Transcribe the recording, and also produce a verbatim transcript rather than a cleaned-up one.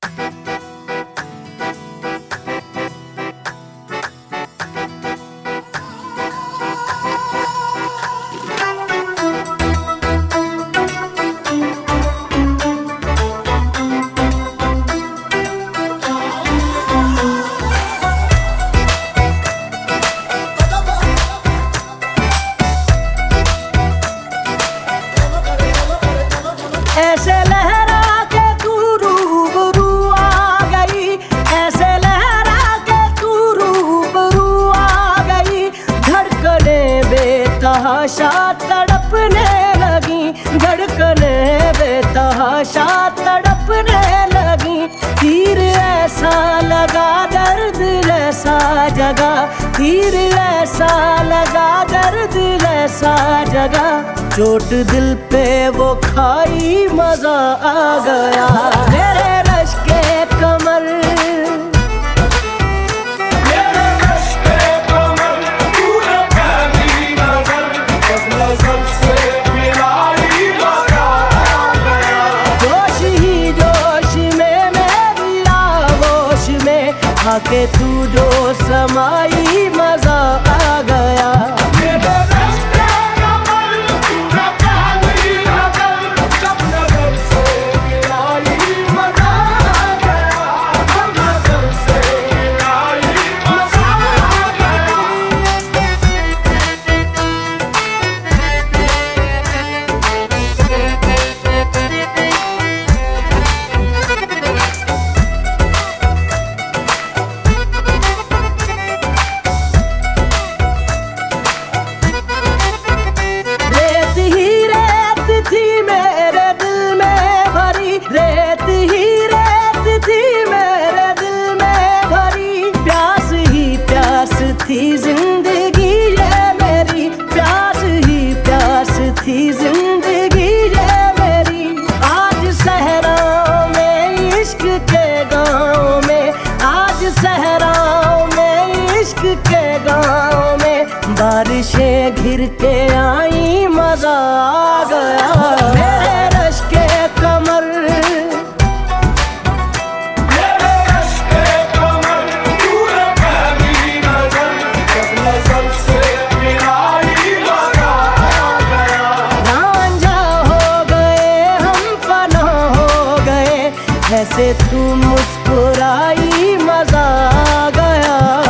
ऐसे लहरा के तू रूबरू आ गई, ऐसे लहरा के तू रूबरू आ गई। धड़कने बेतहाशा तड़पने लगी, धड़कने बेतहाशा तड़पने लगी। तीर ऐसा लगा दर्द ऐसा जगा, तीर ऐसा लगा दर्द ऐसा जगा। चोट दिल पे वो खाई मजा आ गया। मेरे रश के कमर, मेरे रश के कमर, तूने पहली नजर, जब नजर से मिलाई मजा आ गया। जोश ही जोश में मेरी आगोश में आके तू जो समाई मजा आ गया। मेरे रश के कमर, तूने पहली नजर, जब नजर से मिलाई मजा आ गया। जब नजर से मिलाई मजा आ गया। रेत ही रेत थी मेरे दिल में भरी, रेत ही रेत थी मेरे दिल में भरी। प्यास ही प्यास थी जिंदगी ये मेरी, प्यास ही प्यास थी जिंदगी ये मेरी। आज सहराओं में इश्क के गाँव में, आज सहराओं में इश्क के गाँव में बारिशें घिर के आई मजा आ गया। मेरे रश के कमर, मेरे रश के कमर, तूने पहली नजर, जब नजर से मिलाई मजा आ गया। रांझा हो गए हम फना हो गए, ऐसे तू मुस्कुराई मजा आ गया।